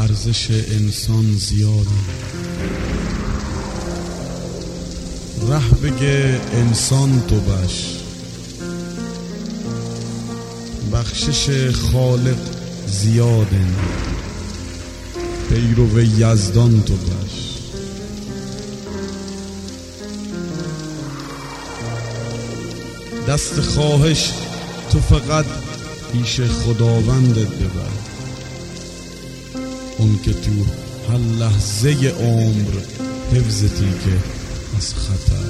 ارزش انسان زیاده. ره بگه انسان تو باش، بخشش خالق زیاده. پیرو یزدان تو باش. دست خواهش تو فقط پیش خداوندت ببر، اون که تو هر لحظه عمر حفظتی که از خطر.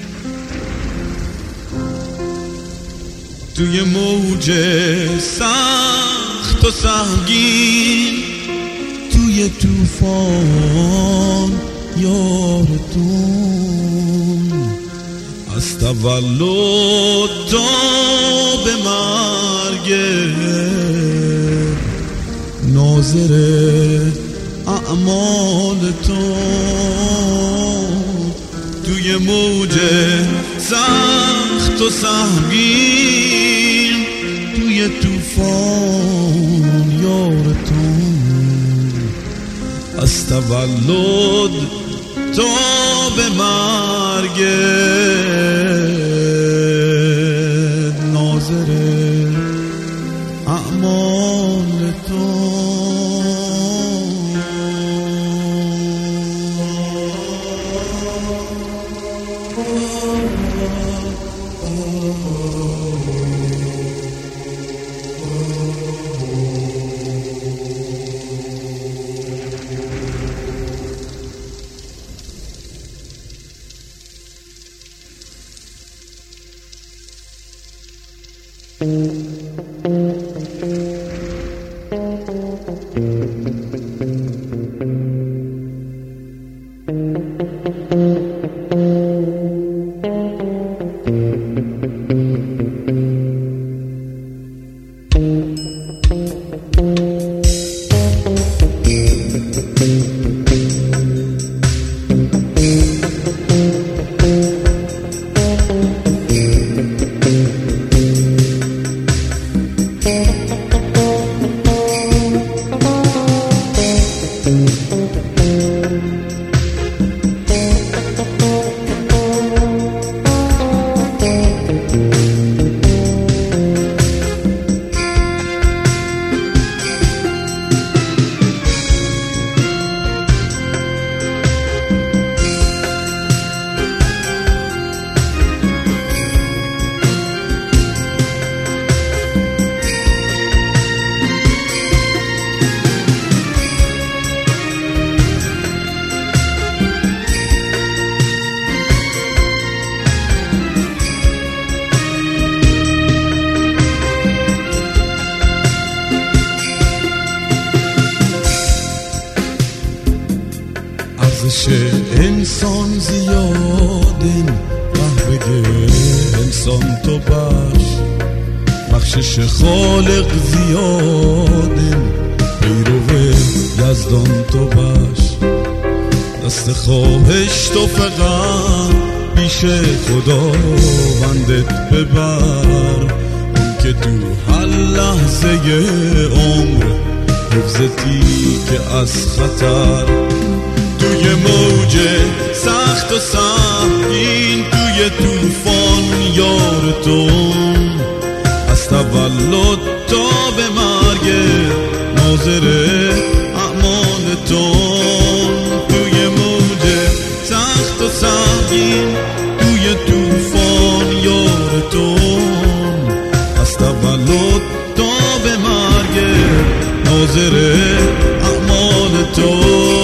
توی موج سخت و سنگین، توی طوفان یارتون، از تولد تا به مرگ ناظر اعمالتون. توی موج سخت و سهمگین، توی طوفان یارتون، از تولد تا به مرگ ناظر اعمالتون. ارزش انسان زیادن، ره بگه انسان تو باش، بخشش خالق زیادن، پیرو یزدان تو باش. دست خواهش تو فقط پیش خداوندت ببر، اون که تو هر لحظه عمر حفظتی که از خطر. توی موج سخت و سهمگین، توی طوفان یارتون، از تولد تا به مرگ ناظر اعمالتون. توی موج سخت و سهمگین، توی طوفان یارتون، از تولد تا به مرگ ناظر اعمالتون.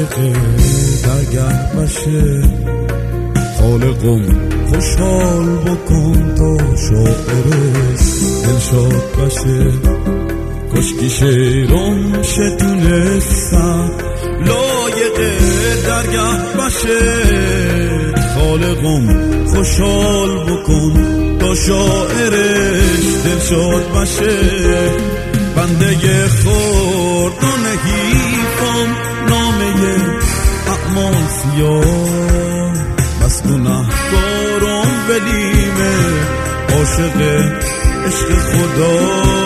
لایق درگه بشه. خالقم خوشحال بکن تا شاعرش دلشاد بشه. کشکی شیرم شتونستم لایق درگه بشه. خالقم خوشحال بکن تا شاعرش دلشاد بشه. بنده خورد و نحیفم نامه اعمال سیاه. بس گناهکارم ولیمه عاشق عشق خدا.